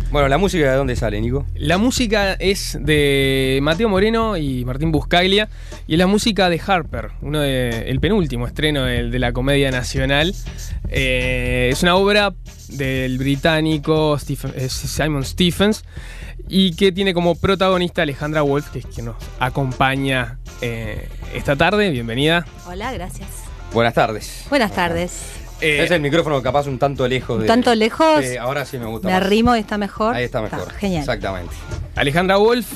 Bueno, ¿la música de dónde sale, Nico? La música es de Mateo Moreno y Martín Buscaglia, y es la música de Harper, el penúltimo estreno de la Comedia Nacional. Es una obra del británico Simon Stephens, y que tiene como protagonista Alejandra Wolf, que es quien nos acompaña esta tarde. Bienvenida. Hola, gracias. Buenas tardes. Buenas tardes. Es el micrófono capaz un tanto lejos. ¿Un tanto lejos? Ahora sí me gusta me más. arrimo y está mejor. Ahí está mejor. Genial. Exactamente. Alejandra Wolf,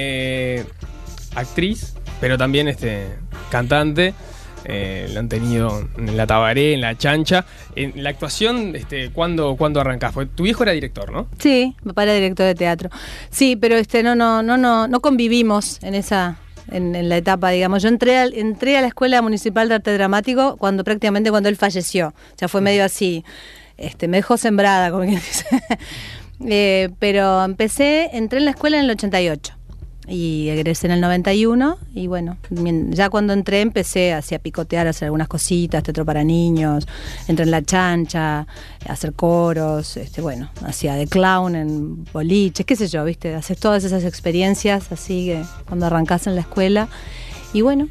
actriz, pero también cantante. Lo han tenido en La Tabaré, en La Chancha. En la actuación, ¿cuándo arrancás? Porque tu viejo era director, ¿no? Sí, mi papá era director de teatro. Sí, pero no convivimos en la etapa, digamos. Yo entré a la Escuela Municipal de Arte Dramático prácticamente cuando él falleció. O sea, fue medio así, me dejó sembrada, como quien dice. Pero entré en la escuela en el 88 y egresé en el 91, y bueno, ya cuando entré empecé a picotear, a hacer algunas cositas, teatro para niños, entré en La Chancha, a hacer coros, hacía de clown en boliches, qué sé yo, ¿viste? Hacer todas esas experiencias así que cuando arrancás en la escuela, y bueno,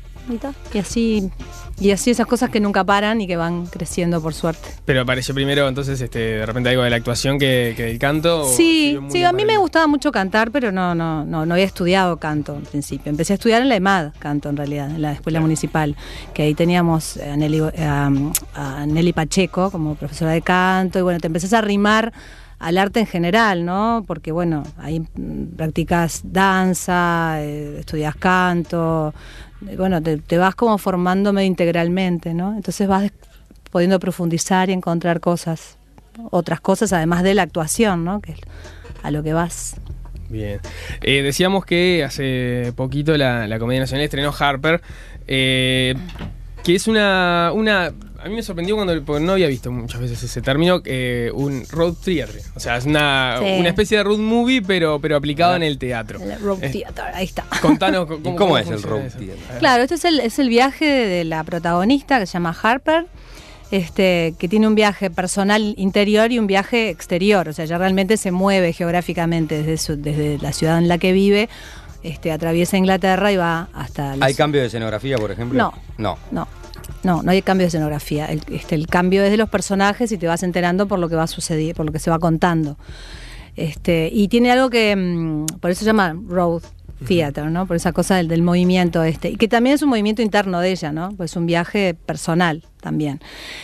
y así esas cosas que nunca paran y que van creciendo, por suerte. Pero apareció primero entonces de repente algo de la actuación que del canto. Sí, a mí me gustaba mucho cantar, pero no había estudiado canto en principio. Empecé a estudiar en la EMAD canto, en realidad, en la escuela municipal, que ahí teníamos a Nelly Pacheco como profesora de canto, y bueno, te empezás a arrimar al arte en general, ¿no? Porque bueno, ahí practicas danza, estudias canto, bueno, te vas como formando medio integralmente, ¿no? Entonces vas pudiendo profundizar y encontrar otras cosas además de la actuación, ¿no? Que es a lo que vas. Bien. Decíamos que hace poquito la Comedia Nacional estrenó Harper, que es una a mí me sorprendió porque no había visto muchas veces ese término, un road theater. O sea, es una especie de road movie, pero aplicado en el teatro. El road theater, ahí está. Contanos cómo es el road theater. Claro, este es el viaje de la protagonista, que se llama Harper, que tiene un viaje personal interior y un viaje exterior. O sea, ella realmente se mueve geográficamente desde la ciudad en la que vive. Atraviesa Inglaterra y va hasta... ¿Hay cambio de escenografía, por ejemplo? No hay cambio de escenografía. El cambio es de los personajes y te vas enterando por lo que va a suceder, por lo que se va contando. Y tiene algo que, por eso se llama road theater, ¿no? Por esa cosa del movimiento y que también es un movimiento interno de ella, ¿no? Pues es un viaje personal también.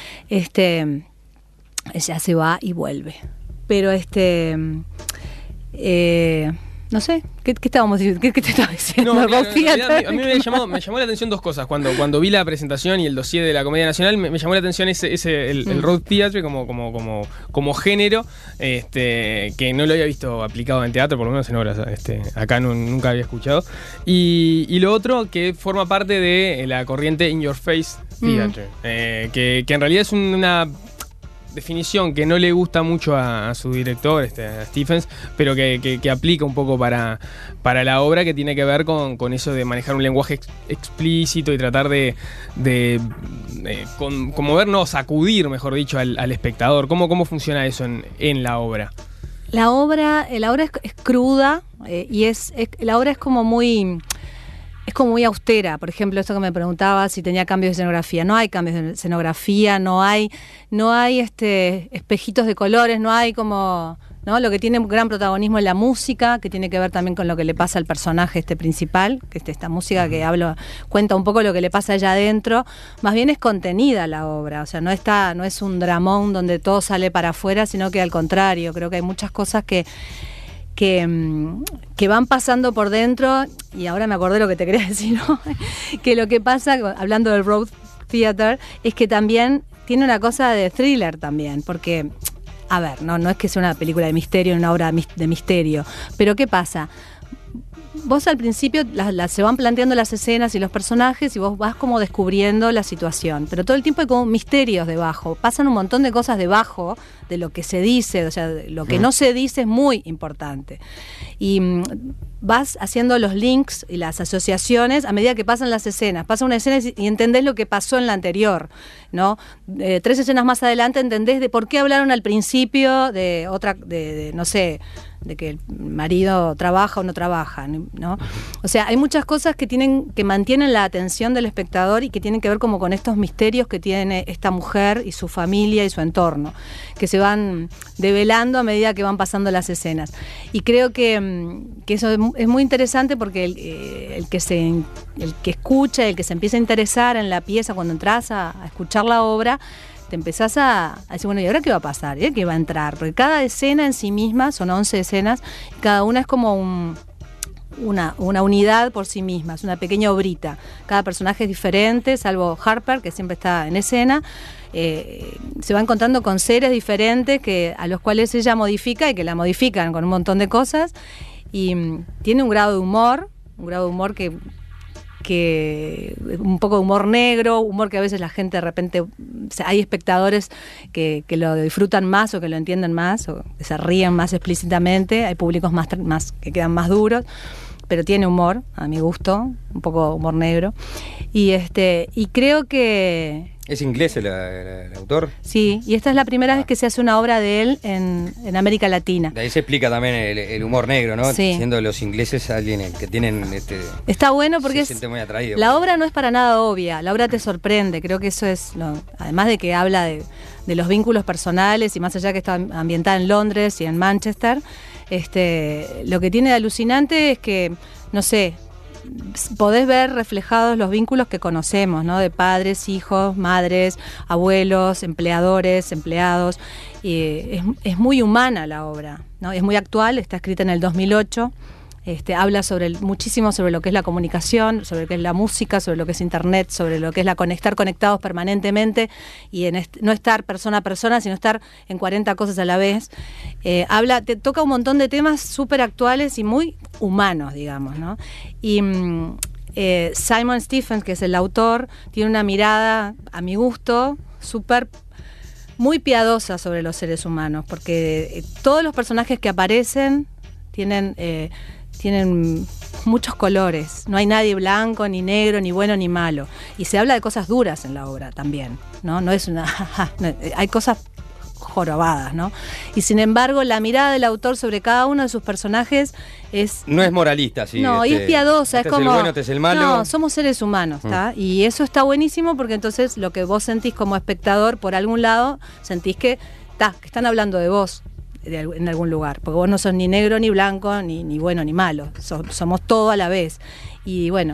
Ella se va y vuelve. Pero no sé, ¿qué estábamos diciendo? ¿Qué te estaba diciendo? No, a mí me llamó la atención dos cosas. Cuando vi la presentación y el dossier de la Comedia Nacional, me llamó la atención el road theater como género, que no lo había visto aplicado en teatro, por lo menos en obras, acá nunca había escuchado. Y lo otro, que forma parte de la corriente In Your Face Theater, que en realidad es una definición que no le gusta mucho a su director, a Stephens, pero que aplica un poco para la obra, que tiene que ver con eso de manejar un lenguaje explícito y tratar de conmover, sacudir, mejor dicho, al espectador. ¿Cómo funciona eso en la obra? La obra es cruda, y la obra es como muy austera. Por ejemplo, esto que me preguntaba si tenía cambios de escenografía. No hay cambios de escenografía, no hay espejitos de colores, no hay como, ¿no? Lo que tiene un gran protagonismo es la música, que tiene que ver también con lo que le pasa al personaje principal, que esta música que cuenta un poco lo que le pasa allá adentro. Más bien es contenida la obra, o sea, no es un dramón donde todo sale para afuera, sino que al contrario, creo que hay muchas cosas que van pasando por dentro. Y ahora me acordé lo que te quería decir, ¿no? Que lo que pasa, hablando del road theater, es que también tiene una cosa de thriller también, porque, a ver, no es que sea una película de misterio, una obra de misterio, pero ¿qué pasa? Vos al principio se van planteando las escenas y los personajes, y vos vas como descubriendo la situación, pero todo el tiempo hay como misterios debajo, pasan un montón de cosas debajo de lo que se dice, o sea, lo que no se dice es muy importante, y vas haciendo los links y las asociaciones a medida que pasan las escenas. Pasa una escena y entendés lo que pasó en la anterior. ¿no? 3 escenas más adelante entendés de por qué hablaron al principio de no sé, de que el marido trabaja o no trabaja, ¿no? O sea, hay muchas cosas que mantienen la atención del espectador y que tienen que ver como con estos misterios que tiene esta mujer y su familia y su entorno, que se van develando a medida que van pasando las escenas. Y creo que eso es muy interesante porque el que escucha, el que se empieza a interesar en la pieza cuando entras a escuchar la obra, te empezás a decir, bueno, ¿y ahora qué va a pasar? ¿Y qué va a entrar? Porque cada escena en sí misma, son 11 escenas, y cada una es como una unidad por sí misma, es una pequeña obrita. Cada personaje es diferente, salvo Harper, que siempre está en escena. Se va encontrando con seres diferentes a los cuales ella modifica y que la modifican con un montón de cosas. Y tiene un grado de humor que un poco de humor negro, humor que a veces la gente de repente, o sea, hay espectadores que lo disfrutan más o que lo entienden más o que se ríen más explícitamente, hay públicos más que quedan más duros, pero tiene humor, a mi gusto, un poco humor negro, y creo que... ¿Es inglés el autor? Sí, y esta es la primera vez que se hace una obra de él en América Latina. De ahí se explica también el humor negro, ¿no? Sí. Siendo los ingleses alguien que tienen... Está bueno porque se siente muy atraído. La obra no es para nada obvia, la obra te sorprende, creo que eso es además de que habla de los vínculos personales y más allá que está ambientada en Londres y en Manchester, lo que tiene de alucinante es que, no sé, podés ver reflejados los vínculos que conocemos, ¿no? De padres, hijos, madres, abuelos, empleadores, empleados. Es muy humana la obra, ¿no? Es muy actual, está escrita en el 2008. Habla muchísimo sobre lo que es la comunicación, sobre lo que es la música, sobre lo que es internet, sobre lo que es estar conectados permanentemente y no estar persona a persona, sino estar en 40 cosas a la vez. Te toca un montón de temas súper actuales y muy humanos, digamos, ¿no? Y Simon Stephens, que es el autor, tiene una mirada, a mi gusto, muy piadosa sobre los seres humanos, porque todos los personajes que aparecen tienen muchos colores, no hay nadie blanco, ni negro, ni bueno, ni malo. Y se habla de cosas duras en la obra también, ¿no? No es hay cosas jorobadas, ¿no? Y sin embargo, la mirada del autor sobre cada uno de sus personajes no es moralista, sí. No, y es piadosa, es como... es el bueno, este es el malo. No, somos seres humanos, ¿está? Y eso está buenísimo porque entonces lo que vos sentís como espectador, por algún lado, sentís que están hablando de vos. En algún lugar, porque vos no sos ni negro, ni blanco, ni bueno, ni malo, somos todo a la vez. Y bueno,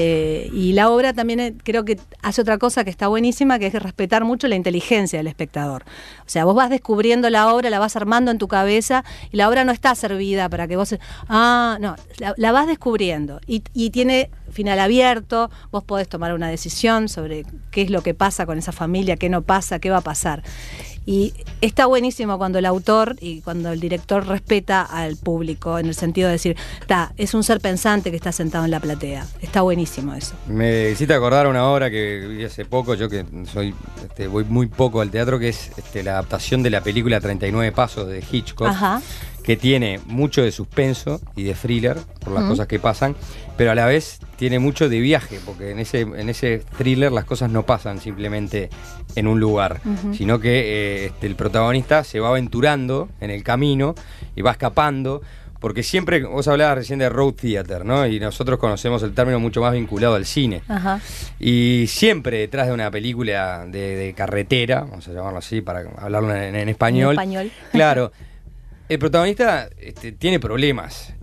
y la obra también creo que hace otra cosa que está buenísima, que es respetar mucho la inteligencia del espectador. O sea, vos vas descubriendo la obra, la vas armando en tu cabeza, y la obra no está servida para que vos... no, la vas descubriendo, y tiene final abierto, vos podés tomar una decisión sobre qué es lo que pasa con esa familia, qué no pasa, qué va a pasar. Y está buenísimo cuando el autor y cuando el director respeta al público, en el sentido de decir, es un ser pensante que está sentado en la platea. Está buenísimo eso. Me hiciste acordar una obra que vi hace poco, yo que voy muy poco al teatro, que es la adaptación de la película 39 Pasos de Hitchcock. Ajá. Que tiene mucho de suspenso y de thriller por las cosas que pasan, pero a la vez tiene mucho de viaje, porque en ese thriller las cosas no pasan simplemente en un lugar, sino que el protagonista se va aventurando en el camino y va escapando, porque siempre, vos hablabas recién de road theater, ¿no? Y nosotros conocemos el término mucho más vinculado al cine. Ajá. Y siempre detrás de una película de carretera, vamos a llamarlo así para hablarlo en español. En español. Claro. El protagonista tiene problemas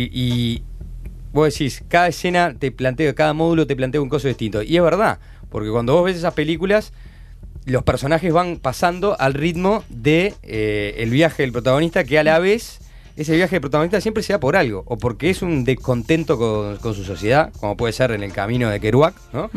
y vos decís, cada escena cada módulo te plantea un coso distinto. Y es verdad, porque cuando vos ves esas películas, los personajes van pasando al ritmo de el viaje del protagonista, que a la vez, ese viaje del protagonista siempre se da por algo, o porque es un descontento con su sociedad, como puede ser en El camino de Kerouac, ¿no?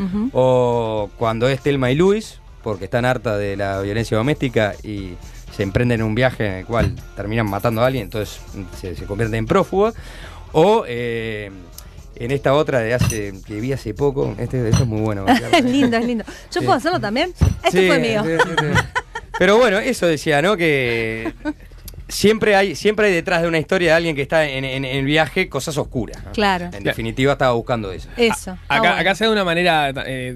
O cuando es Thelma y Louise, porque están hartas de la violencia doméstica y se emprenden en un viaje en el cual terminan matando a alguien, entonces se convierten en prófugos. O en esta otra que vi hace poco, eso es muy bueno. Es lindo. ¿Yo puedo hacerlo también? Este fue mío. Sí. Pero bueno, eso decía, ¿no? Que siempre hay detrás de una historia de alguien que está en el viaje cosas oscuras, ¿no? Claro. En definitiva estaba buscando eso. Eso. Acá se da de una manera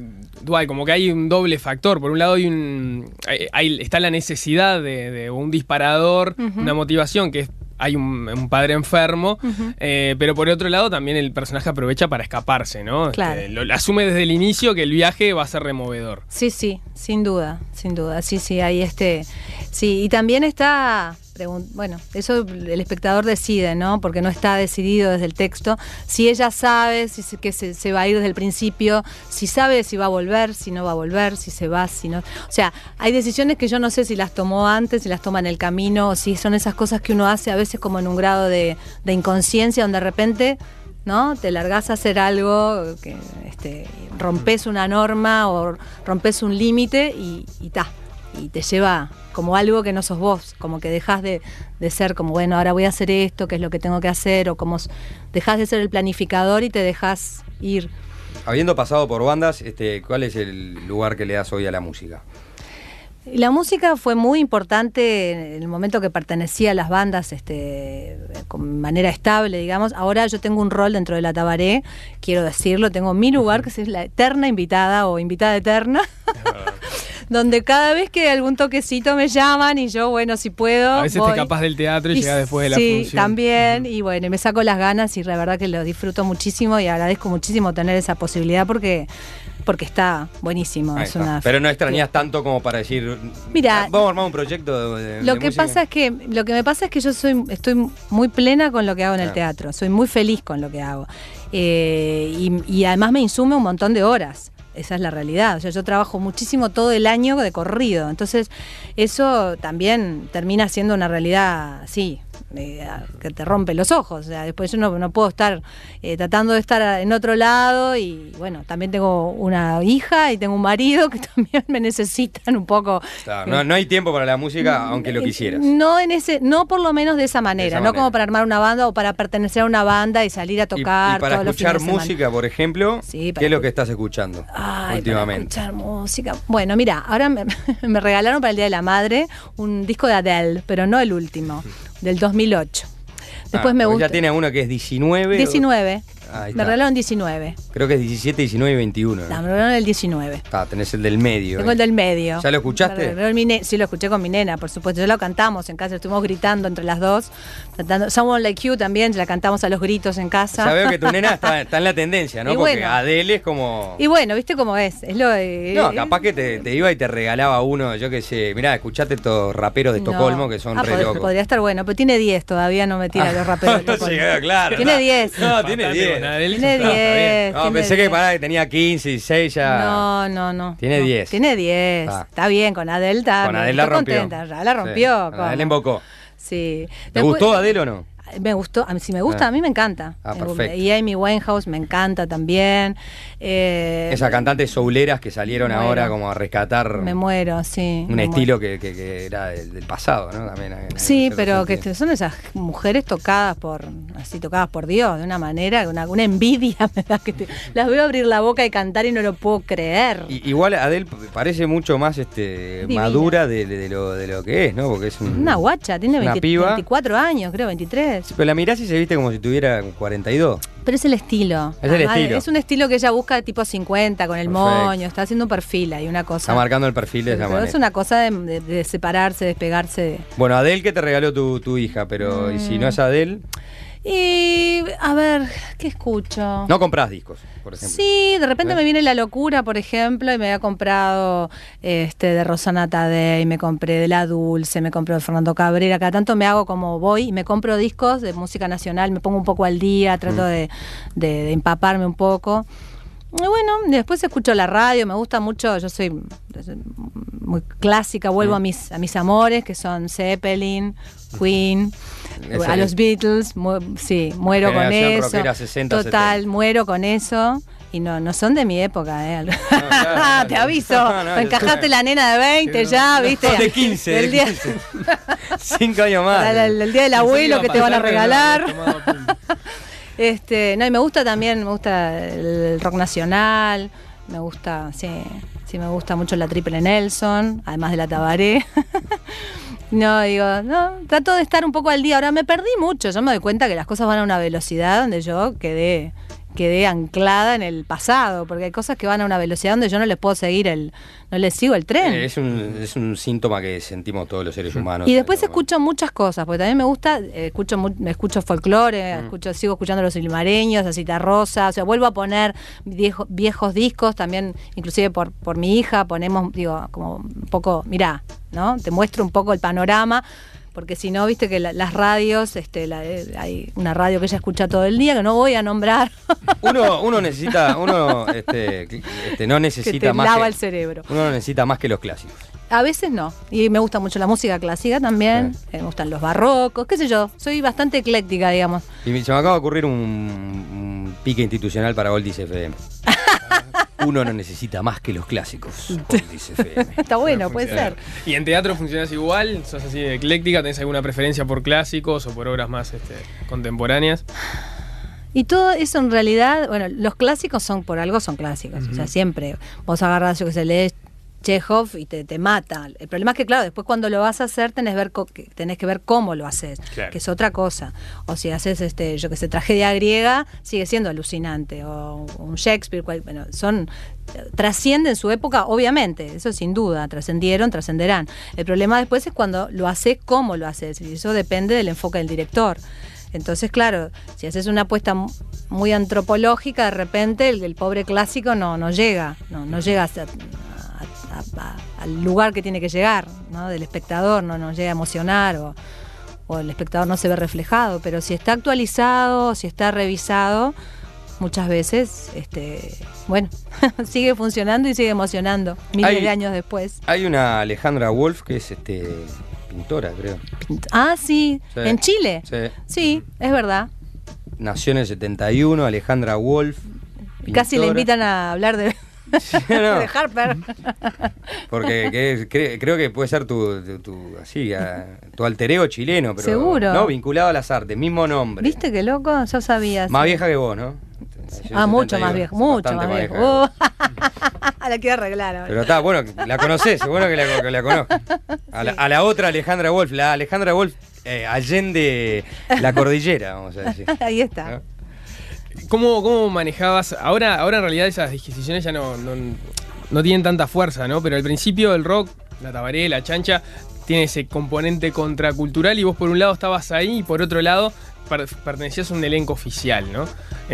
dual, como que hay un doble factor. Por un lado está la necesidad de un disparador, una motivación que es. Hay un padre enfermo, pero por otro lado también el personaje aprovecha para escaparse, ¿no? Claro. Lo asume desde el inicio que el viaje va a ser removedor. Sí, sin duda. Sí, hay sí, y también está, bueno, eso el espectador decide, ¿no? Porque no está decidido desde el texto. Si ella sabe que se va a ir desde el principio, si sabe si va a volver, si no va a volver, si se va, si no. O sea, hay decisiones que yo no sé si las tomó antes, si las toma en el camino, o si son esas cosas que uno hace a veces como en un grado de inconsciencia, donde de repente, ¿no? Te largás a hacer algo, que rompes una norma o rompes un límite y te lleva como algo que no sos vos, como que dejás de ser como, bueno, ahora voy a hacer esto, que es lo que tengo que hacer, o como dejás de ser el planificador y te dejás ir. Habiendo pasado por bandas, ¿cuál es el lugar que le das hoy a la música? La música fue muy importante en el momento que pertenecía a las bandas con manera estable, digamos. Ahora yo tengo un rol dentro de la Tabaré, quiero decirlo, tengo mi lugar, que es la eterna invitada o invitada eterna, donde cada vez que algún toquecito me llaman y yo, bueno, si puedo, a veces voy. te escapas del teatro y llegas después de la función. Sí, también, y bueno, me saco las ganas y la verdad que lo disfruto muchísimo y agradezco muchísimo tener esa posibilidad porque está buenísimo. Pero no extrañas tanto como para decir, mira, vamos a armar un proyecto de lo que música. Lo que me pasa es que yo estoy muy plena con lo que hago en el teatro, soy muy feliz con lo que hago, y además me insume un montón de horas. Esa es la realidad. O sea, yo trabajo muchísimo todo el año de corrido. Entonces, eso también termina siendo una realidad, sí, que te rompe los ojos. O sea, después yo no puedo estar tratando de estar en otro lado. Y bueno, también tengo una hija y tengo un marido que también me necesitan un poco. Claro, no hay tiempo para la música, aunque lo quisieras. No por lo menos de esa manera. No como para armar una banda o para pertenecer a una banda y salir a tocar. Y para todos escuchar los fines de música, por ejemplo, sí, ¿qué es lo que estás escuchando? Últimamente. Para escuchar música. Bueno, mira, ahora me regalaron para el Día de la Madre un disco de Adele, pero no el último, del 2008. Después me gusta. Ya tiene uno que es 19. 19. Me regalaron 19. Creo que es 17, 19 y 21. No, me regalaron el 19. Tenés el del medio. Tengo el del medio. ¿Ya lo escuchaste? Sí, lo escuché con mi nena, por supuesto. Ya lo cantamos en casa, estuvimos gritando entre las dos. Someone Like You también, la cantamos a los gritos en casa. Ya veo que tu nena está en la tendencia, ¿no? Y porque bueno, Adele es como... Y bueno, ¿viste cómo es? No, capaz que te iba y te regalaba uno, yo qué sé. Mirá, escuchate estos raperos de Estocolmo que son re locos. Podría estar bueno, pero tiene 10 todavía, no me tira los raperos de Estocolmo. Claro. Tiene 10. No, tiene 10. Tiene 10. No, pensé que tenía 15, 16 ya. No. Tiene 10. Tiene 10. Está bien, con Adele está. Con Adele la rompió. Contenta, ya la rompió. Sí, Adele embocó. Sí. ¿Te gustó Adele o no? Me gustó, si me gusta, a mí me encanta. Perfecto. Y Amy Winehouse me encanta también. Esas cantantes souleras que salieron ahora como a rescatar. Me muero, sí. Un estilo que era del pasado, ¿no? También, sí, pero que son esas mujeres tocadas por Dios, de una manera, una envidia me da que las veo abrir la boca y cantar y no lo puedo creer. Igual Adele parece mucho más madura de lo que es, ¿no? Porque es una guacha, tiene 24 años, creo, 23. Sí, pero la mirás y se viste como si tuviera 42. Pero es el estilo. Es un estilo que ella busca tipo 50 con el moño, está haciendo un perfil ahí, una cosa. Está marcando el perfil de esa manera. Es una cosa de separarse, despegarse. Bueno, Adele que te regaló tu hija, pero ¿y si no es Adele? Y a ver, ¿qué escucho? No compras discos, por ejemplo. Sí, de repente me viene La Locura, por ejemplo, y me había comprado de Rosana Tadei, me compré de La Dulce, me compré de Fernando Cabrera. Cada tanto me hago como voy y me compro discos de música nacional, me pongo un poco al día, trato de empaparme un poco. Y bueno, después escucho la radio, me gusta mucho, yo soy muy clásica, vuelvo a mis amores, que son Zeppelin, Queen, a los Beatles, muero con eso. 60, total, 70. Muero con eso. Y no son de mi época, claro. Te aviso, encajaste la nena de 20 ya, ¿viste? Son de 15. El día... 5 años más. El día del abuelo que te van a regalar. Y me gusta también, el rock nacional, me gusta, me gusta mucho la Triple Nelson, además de la Tabaré. Trato de estar un poco al día. Ahora me perdí mucho, yo me doy cuenta que las cosas van a una velocidad donde yo quedé quedé anclada en el pasado, porque hay cosas que van a una velocidad donde yo no les puedo seguir no les sigo el tren. Es un síntoma que sentimos todos los seres humanos. Y después escucho muchas cosas, porque también me gusta, escucho folclore, sigo escuchando los limareños, a Citarrosa, o sea, vuelvo a poner viejos discos, también, inclusive por mi hija, ponemos, digo, como un poco, mirá, ¿no? Te muestro un poco el panorama. Porque si no, viste que las radios, hay una radio que ella escucha todo el día, que no voy a nombrar. Uno necesita, no necesita que te más. lava el cerebro. Uno no necesita más que los clásicos. A veces no. Y me gusta mucho la música clásica también. Me gustan los barrocos, qué sé yo. Soy bastante ecléctica, digamos. Y se me acaba de ocurrir un pique institucional para Oldies FM. Uno no necesita más que los clásicos. Oldies FM. Está bueno, puede ser. ¿Y en teatro funcionas igual? ¿Sos así de ecléctica? ¿Tenés alguna preferencia por clásicos o por obras más contemporáneas? Y todo eso en realidad, bueno, los clásicos son clásicos. O sea, siempre vos agarrás, yo que sé, lees Chekhov y te mata. El problema es que, claro, después cuando lo vas a hacer tenés que ver cómo lo haces, claro, que es otra cosa. O si haces, yo que sé, tragedia griega, sigue siendo alucinante. O un Shakespeare, bueno, trascienden su época, obviamente, eso sin duda, trascenderán. El problema después es cuando lo haces, cómo lo haces, y eso depende del enfoque del director. Entonces, claro, si haces una apuesta muy antropológica, de repente el pobre clásico no llega al lugar que tiene que llegar, ¿no? Del espectador, no llega a emocionar o el espectador no se ve reflejado, pero si está actualizado, si está revisado, muchas veces bueno, sigue funcionando y sigue emocionando miles de años después. Hay una Alejandra Wolf que es pintora, creo. Sí, en Chile. Sí, es verdad. Nació en el 71, Alejandra Wolf. Pintora. Casi le invitan a hablar de de Harper. Porque creo que puede ser tu alter ego chileno, pero seguro, no vinculado a las artes, mismo nombre. ¿Viste qué loco? Yo sabía. Más vieja que vos, ¿no? Mucho más vieja, mucho más vieja. La quiero arreglar ahora. Pero está bueno, la conocés, seguro que la conozco. A la otra Alejandra Wolf, la Alejandra Wolf allende la cordillera, vamos a decir. Ahí está. ¿No? ¿Cómo manejabas? Ahora en realidad esas disquisiciones ya no tienen tanta fuerza, ¿no? Pero al principio el rock, la tabaré, la chancha, tiene ese componente contracultural y vos por un lado estabas ahí y por otro lado pertenecías a un elenco oficial, ¿no?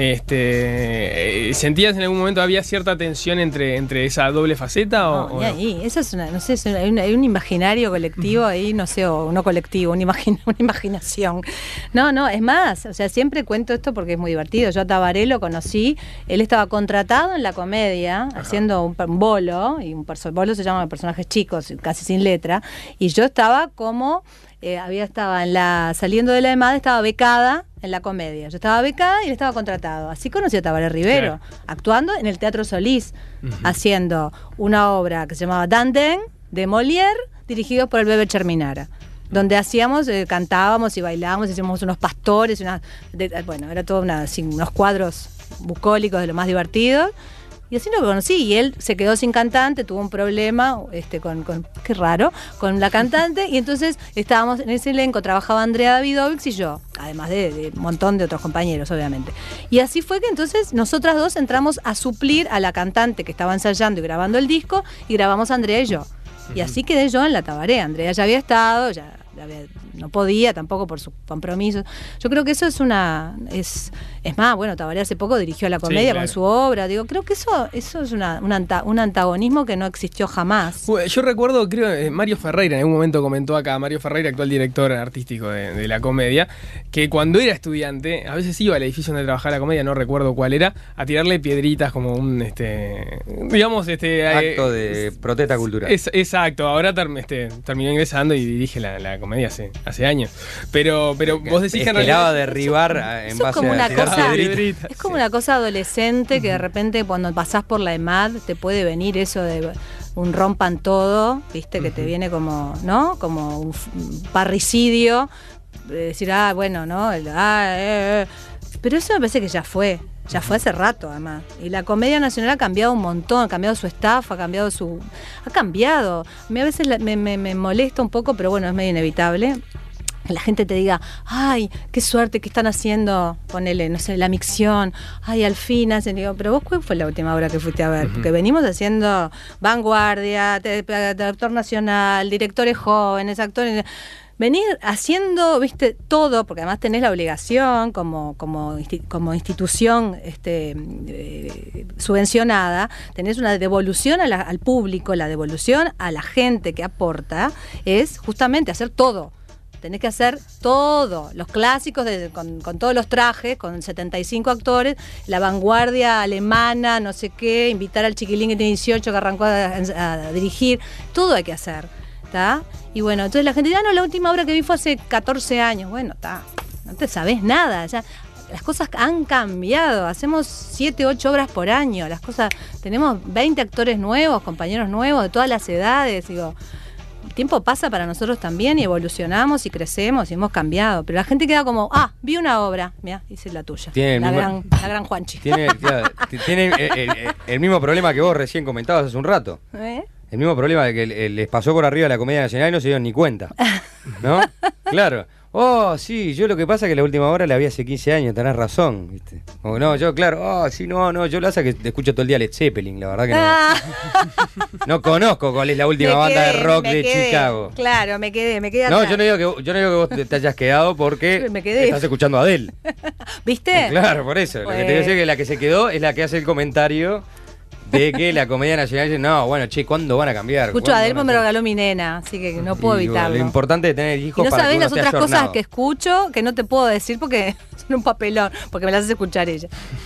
¿Sentías en algún momento había cierta tensión entre esa doble faceta? No, ahí, eso es no sé, hay un imaginario colectivo ahí, no sé, o no colectivo, una imaginación. No, es más, o sea, siempre cuento esto porque es muy divertido. Yo a Tabaré lo conocí, él estaba contratado en la comedia, haciendo un bolo, y bolo se llama personajes chicos, casi sin letra, y yo estaba como... saliendo de la EMAD, estaba becada en la comedia. Yo estaba becada y él estaba contratado. Así conocí a Tabaré Rivero, actuando en el Teatro Solís, haciendo una obra que se llamaba Dantén, de Molière, dirigido por el Bebe Cherminara, donde hacíamos, cantábamos y bailábamos, hacíamos unos pastores, era todo unos cuadros bucólicos de lo más divertidos. Y así lo conocí, y él se quedó sin cantante, tuvo un problema qué raro, con la cantante, y entonces estábamos en ese elenco, trabajaba Andrea Davidovich y yo, además de un montón de otros compañeros, obviamente. Y así fue que entonces nosotras dos entramos a suplir a la cantante que estaba ensayando y grabando el disco, y grabamos Andrea y yo. Y así quedé yo en la Tabaré. Andrea ya había estado, no podía tampoco por sus compromisos. Yo creo que eso es más, bueno, Tabaré hace poco dirigió la comedia con su obra. Digo, creo que eso es un antagonismo que no existió jamás. Yo recuerdo, creo, Mario Ferreira en algún momento comentó acá, Mario Ferreira, actual director artístico de la comedia, que cuando era estudiante, a veces iba al edificio donde trabajaba la comedia, no recuerdo cuál era, a tirarle piedritas como un acto de protesta cultural. Exacto, ahora terminó ingresando y dirige la comedia hace años. Pero vos decís que en realidad va a derribar en base a tirar piedritas. Es como una cosa adolescente que de repente cuando pasás por la EMAD te puede venir eso de un rompan todo, viste, que te viene como, ¿no? Como un parricidio, decir, bueno, ¿no? Pero eso me parece que ya fue hace rato, además. Y la Comedia Nacional ha cambiado un montón, ha cambiado su staff, ha cambiado. A mí a veces me molesta un poco, pero bueno, es medio inevitable. la gente te diga, ay, qué suerte que están haciendo, ponele, no sé, la micción, ay, al fin hacen, digo, pero vos, ¿cuál fue la última obra que fuiste a ver? Porque venimos haciendo Vanguardia, Actor Nacional, directores jóvenes, actores... Venir haciendo, viste, todo, porque además tenés la obligación como institución subvencionada, tenés una devolución al público, la devolución a la gente que aporta, es justamente hacer todo. Tenés que hacer todo, los clásicos con todos los trajes, con 75 actores, la vanguardia alemana, no sé qué, invitar al chiquilín que tiene 18 que arrancó a dirigir, todo hay que hacer, ¿está? Y bueno, entonces la gente dice, no, la última obra que vi fue hace 14 años. Bueno, está, no te sabés nada, ya las cosas han cambiado, hacemos 7, 8 obras por año, las cosas, tenemos 20 actores nuevos, compañeros nuevos de todas las edades, digo, el tiempo pasa para nosotros también y evolucionamos y crecemos y hemos cambiado, pero la gente queda como, vi una obra, mira, hice la tuya, la gran Juanchi. Tiene el mismo problema que vos recién comentabas hace un rato. El mismo problema de que les pasó por arriba la Comedia Nacional y no se dieron ni cuenta, ¿no? Claro. Oh, sí, yo lo que pasa es que la última hora la vi hace 15 años, tenés razón, ¿viste? Como no, yo, claro, sí, no, yo lo hace que te escucho todo el día Led Zeppelin, la verdad que no. No conozco cuál es la última banda de rock de Chicago. Claro, me quedé No, atrás. yo no digo que vos te hayas quedado porque estás escuchando a Adele. ¿Viste? Claro, por eso. Lo que te quiero decir es que la que se quedó es la que hace el comentario de que la Comedia Nacional dice, no, bueno, che, ¿cuándo van a cambiar? Escucho a Adele, me lo regaló mi nena, así que no puedo evitarlo. Lo importante es tener hijos y no para sabés que uno las esté otras ayornado. cosas que escucho que no te puedo decir porque son un papelón, porque me las hace escuchar ella.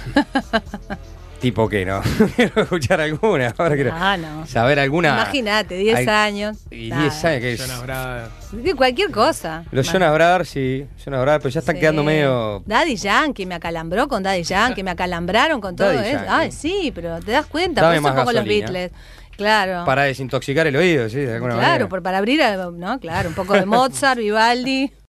¿Tipo qué, no? Quiero escuchar alguna. Ahora quiero no. saber alguna. Imagínate, 10 años. Y 10 años, ¿qué es? Jonas Brothers. Cualquier cosa. Los Jonas Brothers, sí. Jonas Brothers, pero ya están quedando medio... Daddy Yankee me acalambró con Daddy Yankee, me acalambraron con todo Daddy eso. Yankee. Ay, sí, pero te das cuenta, Dame por eso más pongo los gasolina. Beatles. Claro. Para desintoxicar el oído, sí, de alguna manera. Claro, para abrir, ¿no? Claro, un poco de Mozart, Vivaldi.